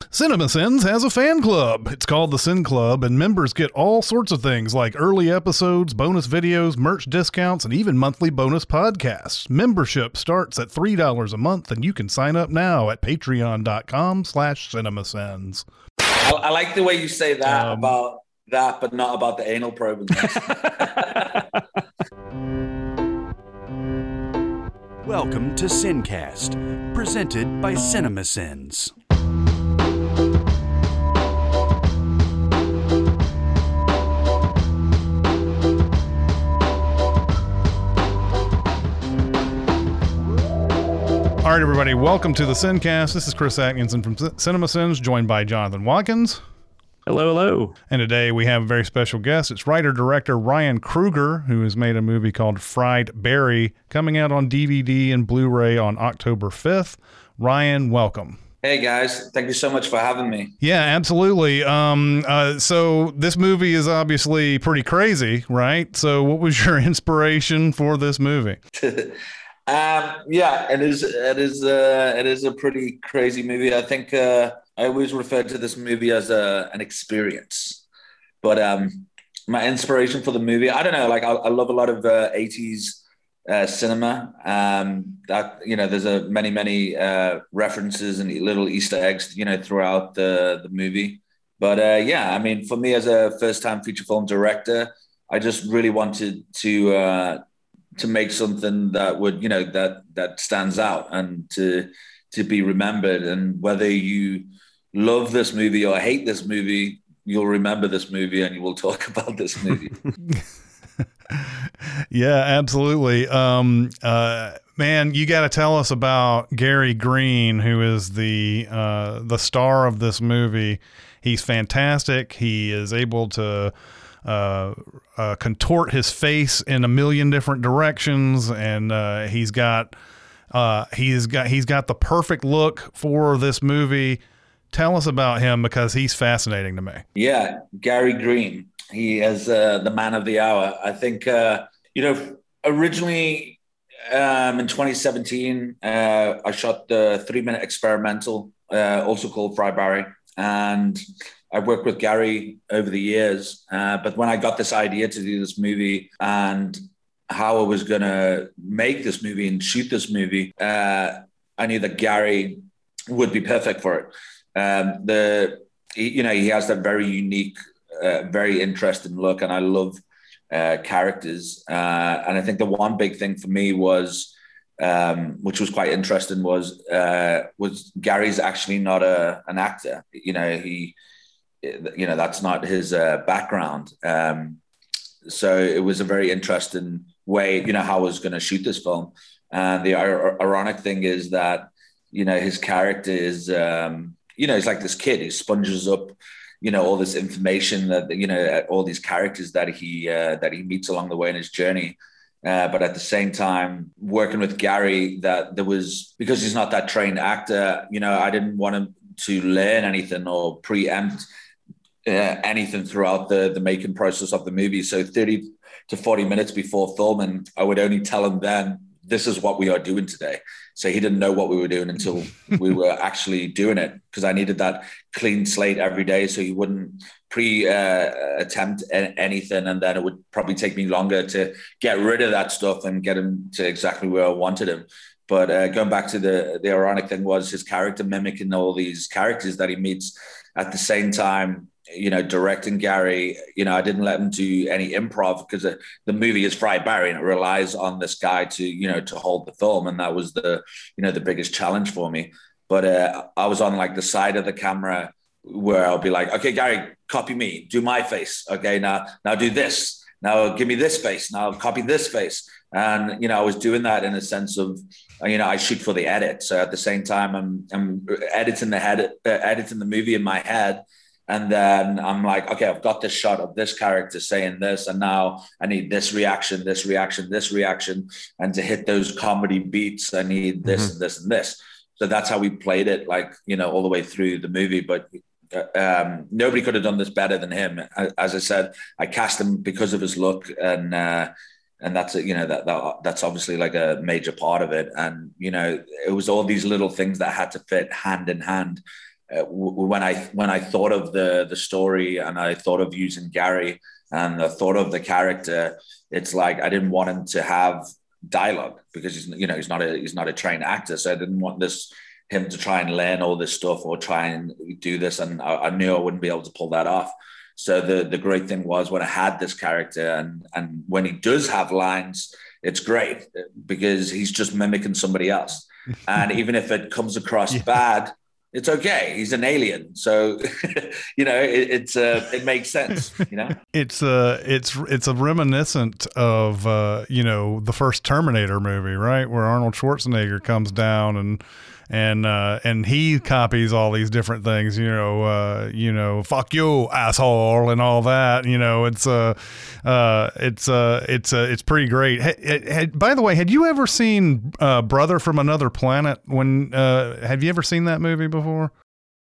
CinemaSins has a fan club. It's called the Sin Club, and members get all sorts of things like early episodes, bonus videos, merch discounts, and even monthly bonus podcasts. Membership starts at $3 a month, and you can sign up now at patreon.com/CinemaSins. I like the way you say that about that, but not about the anal probing. Welcome to Sincast, presented by CinemaSins. All right, everybody, welcome to the Sincast. This is Chris Atkinson from CinemaSins, joined by Jonathan Watkins. Hello, hello. And today we have a very special guest. It's writer-director Ryan Kruger, who has made a movie called Fried Barry, coming out on DVD and Blu-ray on October 5th. Ryan, welcome. Hey, guys. Thank you so much for having me. Yeah, absolutely. So this movie is obviously pretty crazy, right? So what was your inspiration for this movie? Yeah, it is a pretty crazy movie. I think I always refer to this movie as an experience. But my inspiration for the movie, I don't know, like I love a lot of 80s cinema. That, you know, there's many references and little Easter eggs, you know, throughout the movie. But yeah, I mean, for me as a first-time feature film director, I just really wanted to make something that would, you know, that stands out and to be remembered. And whether you love this movie or hate this movie, you'll remember this movie and you will talk about this movie. Yeah, absolutely. Man, you got to tell us about Gary Green, who is the star of this movie. He's fantastic. He is able to contort his face in a million different directions, and he's got the perfect look for this movie. Tell us about him, because he's fascinating to me. Yeah, Gary Green. He is the man of the hour. I think originally in 2017 I shot the 3-minute experimental, also called Fried Barry, and I've worked with Gary over the years, but when I got this idea to do this movie and how I was going to make this movie and shoot this movie, I knew that Gary would be perfect for it. He has that very unique, very interesting look, and I love characters. And I think the one big thing for me was, which was quite interesting, was Gary's actually not an actor. That's not his background. So it was a very interesting way, how I was going to shoot this film. And the ironic thing is that, his character is, he's like this kid who sponges up, all this information that, all these characters that he meets along the way in his journey. But at the same time, working with Gary, because he's not that trained actor, I didn't want him to learn anything or preempt anything throughout the making process of the movie. So 30 to 40 minutes before filming, I would only tell him then, this is what we are doing today. So he didn't know what we were doing until we were actually doing it, because I needed that clean slate every day so he wouldn't attempt anything, and then it would probably take me longer to get rid of that stuff and get him to exactly where I wanted him. But going back to the ironic thing was his character mimicking all these characters that he meets at the same time. Directing Gary, I didn't let him do any improv, because the movie is Fried Barry and it relies on this guy to hold the film. And that was the biggest challenge for me. But I was on like the side of the camera where I'll be like, okay, Gary, copy me, do my face. Okay, now do this. Now give me this face. Now copy this face. And, I was doing that in a sense of, I shoot for the edit. So at the same time, I'm editing the movie in my head. And then I'm like, okay, I've got this shot of this character saying this, and now I need this reaction. And to hit those comedy beats, I need this and this and this. So that's how we played it, like, all the way through the movie. But nobody could have done this better than him. As I said, I cast him because of his look, and that's that's obviously like a major part of it. And it was all these little things that had to fit hand in hand. when I thought of the story and I thought of using Gary and I thought of the character, it's like I didn't want him to have dialogue because he's not a trained actor, so I didn't want him to try and learn all this stuff or try and do this, and I knew I wouldn't be able to pull that off. So the great thing was when I had this character and when he does have lines, it's great because he's just mimicking somebody else. And even if it comes across bad, it's okay. He's an alien. So, it makes sense, It's a reminiscent of, the first Terminator movie, right? Where Arnold Schwarzenegger comes down and he copies all these different things, fuck you, asshole, and all that. It's pretty great. By the way, had you ever seen Brother from Another Planet? Have you ever seen that movie before?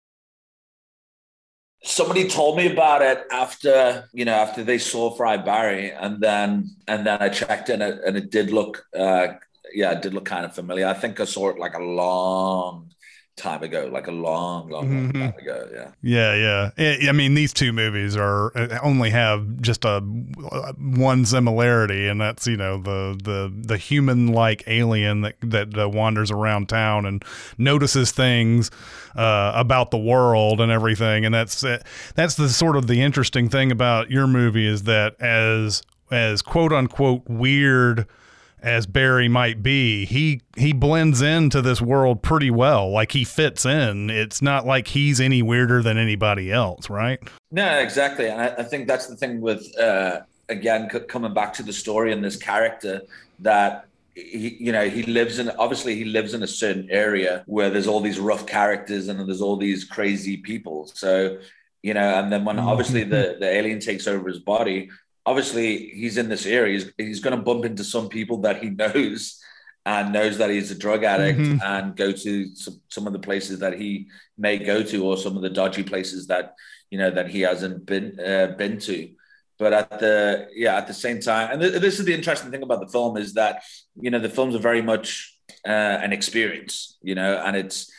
Somebody told me about it after they saw Fry Barry, and then I checked in it, and it did look. It did look kind of familiar. I think I saw it like a long time ago, like a long time ago. Yeah. I mean, these two movies only have just one similarity, and that's the human-like alien that wanders around town and notices things about the world and everything. And that's the sort of the interesting thing about your movie is that as quote unquote weird as Barry might be, he blends into this world pretty well. Like, he fits in. It's not like he's any weirder than anybody else, right? No, exactly. And I think that's the thing with, again, coming back to the story and this character, that he lives in a certain area where there's all these rough characters and there's all these crazy people. So, and then when obviously the alien takes over his body, obviously he's in this area. He's going to bump into some people that he knows and knows that he's a drug addict and go to some of the places that he may go to, or some of the dodgy places that, that he hasn't been to. But at the same time, and this is the interesting thing about the film, is that, the films are very much an experience, and it's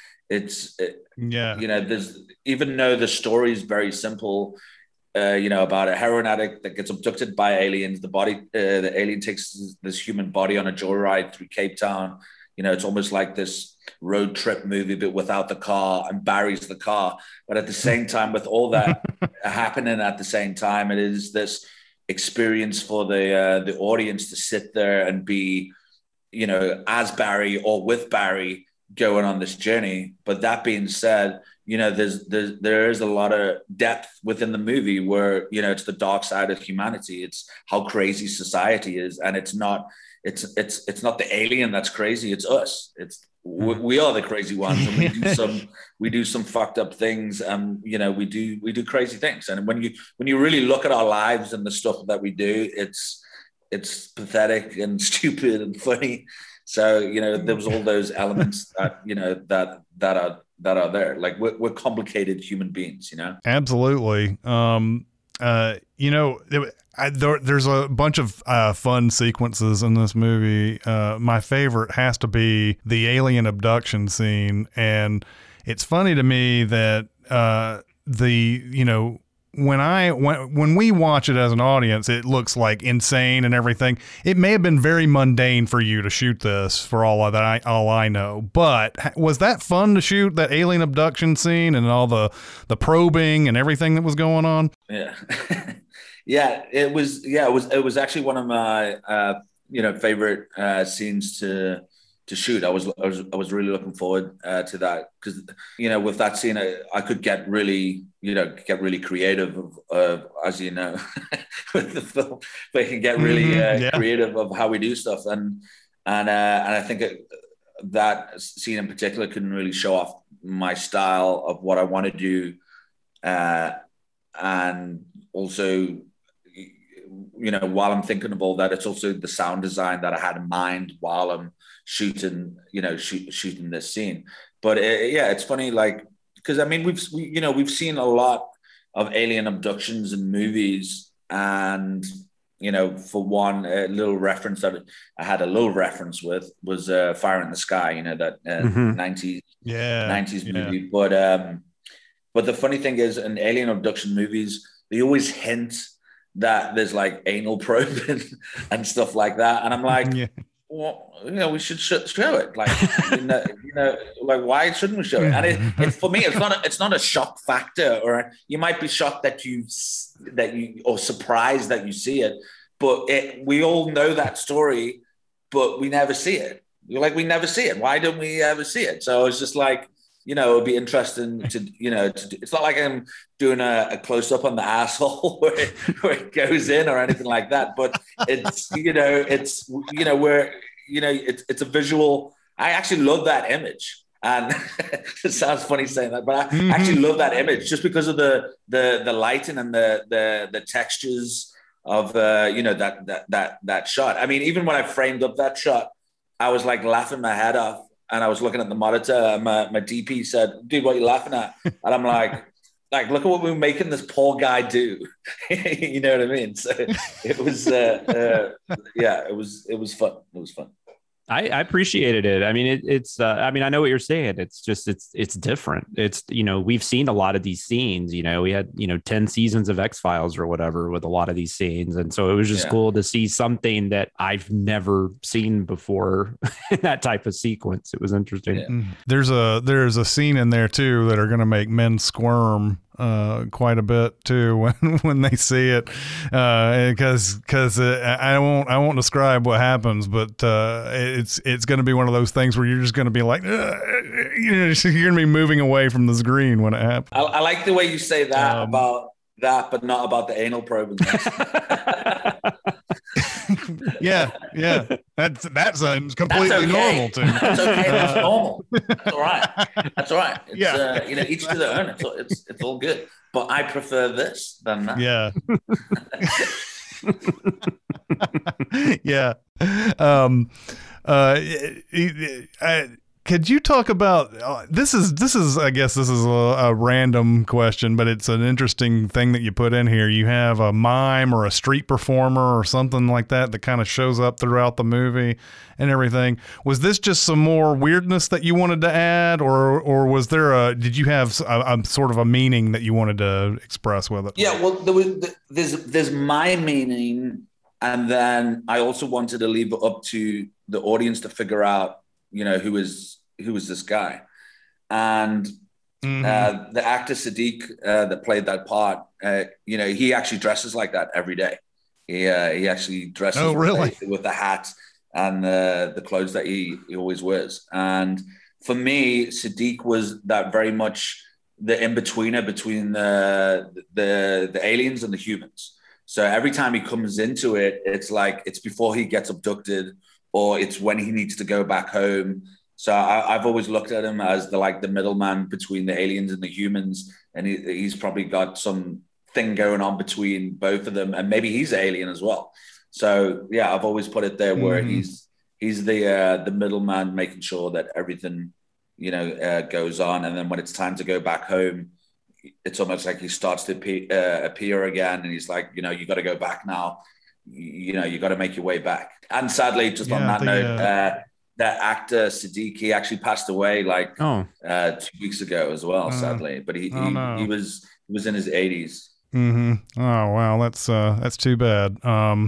there's, even though the story is very simple, about a heroin addict that gets abducted by aliens. The alien takes this human body on a joyride through Cape Town. It's almost like this road trip movie, but without the car, and Barry's the car. But at the same time, with all that happening at the same time, it is this experience for the audience to sit there and be, as Barry or with Barry going on this journey. But that being said, there is a lot of depth within the movie where, it's the dark side of humanity. It's how crazy society is. And it's not the alien that's crazy. It's us. We are the crazy ones. And we do some fucked up things. We do crazy things. And when you really look at our lives and the stuff that we do, it's pathetic and stupid and funny. So, there was all those elements that, that are there. Like, we're complicated human beings, Absolutely. There's a bunch of fun sequences in this movie. My favorite has to be the alien abduction scene. And it's funny to me that when we watch it as an audience, it looks like insane and everything. It may have been very mundane for you to shoot this, for all I know. But was that fun to shoot, that alien abduction scene and all the probing and everything that was going on? Yeah, it was actually one of my favorite scenes to shoot. I was really looking forward to that, because with that scene I could get really creative as with the film, but you can get really creative of how we do stuff, and I think that scene in particular can really show off my style of what I want to do, and also, while I'm thinking of all that, it's also the sound design that I had in mind while I'm shooting this scene. But it's funny, like, because I mean we've seen a lot of alien abductions in movies, and for one, a little reference that I had a little reference with was Fire in the Sky, that 90s movie. But But the funny thing is, in alien abduction movies, they always hint that there's like anal probing and stuff like that. And I'm like, Yeah. well, we should show it. Like, like why shouldn't we show it? And it's for me, it's not a shock factor, or you might be shocked that you or surprised that you see it, but we all know that story, but we never see it. You're like, we never see it. Why don't we ever see it? So it's just like, it would be interesting to, it's not like I'm doing a close up on the asshole where it goes in or anything like that. But it's, it's a visual. I actually love that image. And it sounds funny saying that, but I actually love that image just because of the lighting and the textures of, that shot. I mean, even when I framed up that shot, I was like laughing my head off. And I was looking at the monitor, and my DP said, "Dude, what are you laughing at?" And I'm like, look at what we're making this poor guy do. You know what I mean? So it was, it was fun. It was fun. I appreciated it. I mean, I know what you're saying. It's just, it's different. It's, we've seen a lot of these scenes, we had, 10 seasons of X-Files or whatever with a lot of these scenes. And so it was just cool to see something that I've never seen before in that type of sequence. It was interesting. Yeah. There's a scene in there too that are going to make men squirm quite a bit too when they see it, because I won't describe what happens, but it's going to be one of those things where you're just going to be like, you're going to be moving away from the screen when it happens. I like the way you say that about that, but not about the anal probing. Yeah. That sounds completely normal to me. That's okay. That's normal. That's all right. That's all right. It's, each to their own. It's all good. But I prefer this than that. Yeah. Yeah. Could you talk about this is I guess this is a random question, but it's an interesting thing that you put in here. You have a mime or a street performer or something like that kind of shows up throughout the movie and everything. Was this just some more weirdness that you wanted to add, or was there did you have a sort of a meaning that you wanted to express with it? Yeah, well, there's my meaning, and then I also wanted to leave it up to the audience to figure out, who is this guy. And the actor Siddiq that played that part, he actually dresses like that every day. He actually dresses with the hat and the clothes that he always wears. And for me, Siddiq was that very much the in-betweener between the aliens and the humans. So every time he comes into it, it's like it's before he gets abducted, or it's when he needs to go back home. So I've always looked at him as the middleman between the aliens and the humans, and he's probably got some thing going on between both of them, and maybe he's alien as well. So yeah, I've always put it there where he's the middleman, making sure that everything goes on, and then when it's time to go back home, it's almost like he starts to appear again, and he's like, you got to go back now. You got to make your way back. And sadly, just on that note, that actor Siddiq, he actually passed away 2 weeks ago as well, sadly. But he was in his 80s. Mm-hmm. Oh wow, that's too bad.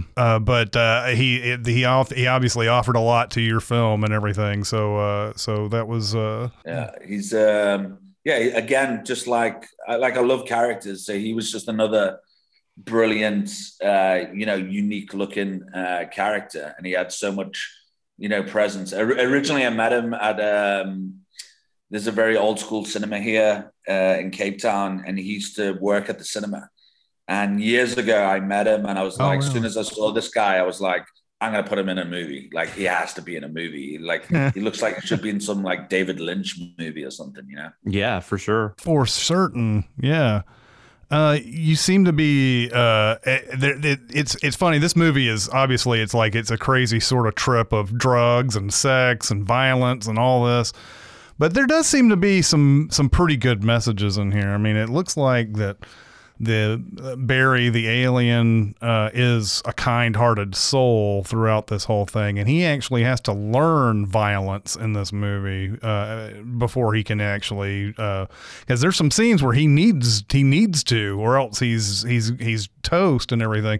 But he obviously offered a lot to your film and everything. So that was he's again, just like I love characters. So he was just another brilliant, unique looking character, and he had so much, presence. Originally, I met him at there's a very old school cinema here in Cape Town, and he used to work at the cinema. And years ago, I met him, and I was as soon as I saw this guy, I was like, I'm gonna put him in a movie. Like, he has to be in a movie. Like, he looks like he should be in some David Lynch movie or something, Yeah, for sure. For certain, yeah. You seem to be. It's funny. This movie is obviously it's a crazy sort of trip of drugs and sex and violence and all this, but there does seem to be some pretty good messages in here. I mean, it looks like that Barry, the alien, is a kind-hearted soul throughout this whole thing, and he actually has to learn violence in this movie before he can actually, because there's some scenes where he needs to, or else he's toast and everything.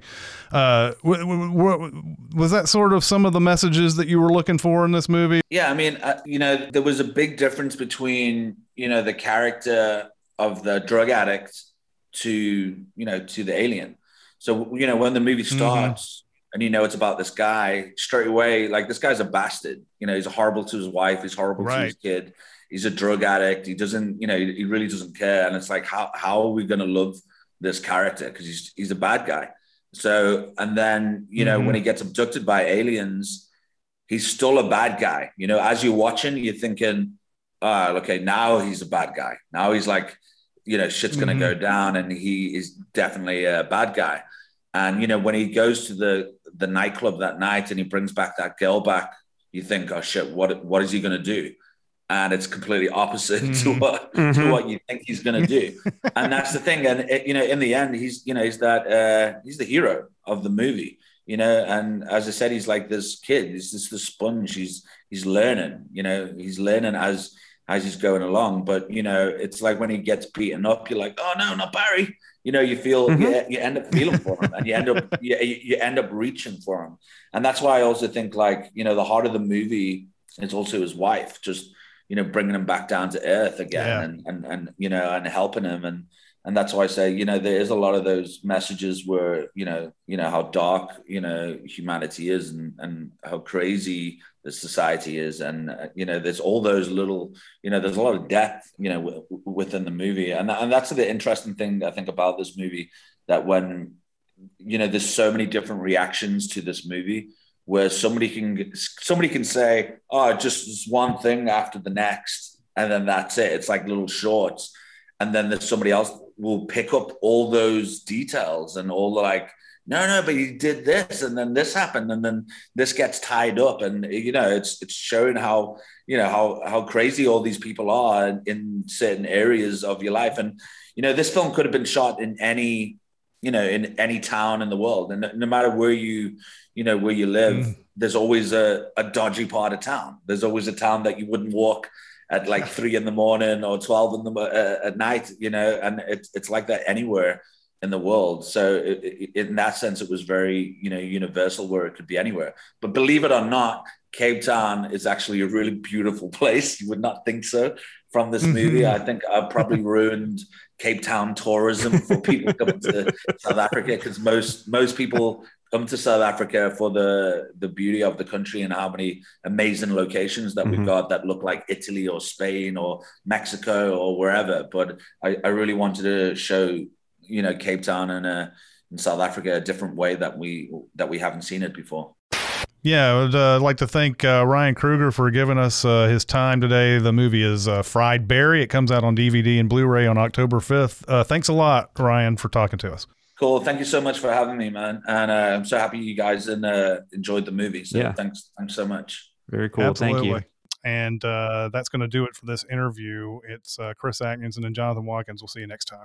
Was that sort of some of the messages that you were looking for in this movie? Yeah, I mean, there was a big difference between, the character of the drug addict to the alien. So, when the movie starts and, it's about this guy, straight away, like, this guy's a bastard. He's horrible to his wife. He's horrible to his kid. He's a drug addict. He doesn't, he really doesn't care. And it's like, how are we going to love this character? Because he's a bad guy. So, and then, when he gets abducted by aliens, he's still a bad guy. As you're watching, you're thinking, okay, now he's a bad guy. Now he's like, shit's going to go down, and he is definitely a bad guy. And, when he goes to the nightclub that night and he brings back that girl back, you think, oh shit, what is he going to do? And it's completely opposite to what you think he's going to do. And that's the thing. And in the end, he's the hero of the movie, and as I said, he's like this kid, he's just the sponge. He's learning, he's learning as he's going along. But, it's like when he gets beaten up, you're like, oh no, not Barry. You feel, you end up feeling for him, and you end up reaching for him. And that's why I also think, like, the heart of the movie is also his wife, just, bringing him back down to earth again, and helping him. And that's why I say, there is a lot of those messages where, how dark, humanity is, and how crazy the society is. And, there's all those little, there's a lot of depth, within the movie. And that's the interesting thing, I think, about this movie, that when, there's so many different reactions to this movie, where somebody can say, oh, just this one thing after the next, and then that's it. It's like little shorts. And then there's somebody else will pick up all those details and all like, no, but he did this, and then this happened, and then this gets tied up. And, it's showing how crazy all these people are in certain areas of your life. And, this film could have been shot in any town in the world. And no matter where you live, there's always a dodgy part of town. There's always a town that you wouldn't walk at like 3 a.m. or 12 at night, and it's like that anywhere in the world. So in that sense, it was very, universal, where it could be anywhere. But believe it or not, Cape Town is actually a really beautiful place. You would not think so from this movie. I think I've probably ruined Cape Town tourism for people coming to South Africa, because most people come to South Africa for the beauty of the country and how many amazing locations that we've got that look like Italy or Spain or Mexico or wherever. But I really wanted to show, Cape Town and in South Africa a different way that we haven't seen it before. Yeah, I would like to thank Ryan Kruger for giving us his time today. The movie is Fried Barry. It comes out on DVD and Blu-ray on October 5th. Thanks a lot, Ryan, for talking to us. Cool. Thank you so much for having me, man. And I'm so happy you guys enjoyed the movie. So thanks so much. Very cool. Absolutely. Thank you. And that's going to do it for this interview. It's Chris Atkinson and Jonathan Watkins. We'll see you next time.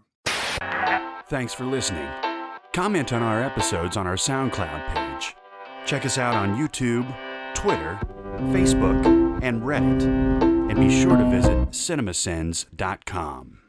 Thanks for listening. Comment on our episodes on our SoundCloud page. Check us out on YouTube, Twitter, Facebook, and Reddit. And be sure to visit cinemasins.com.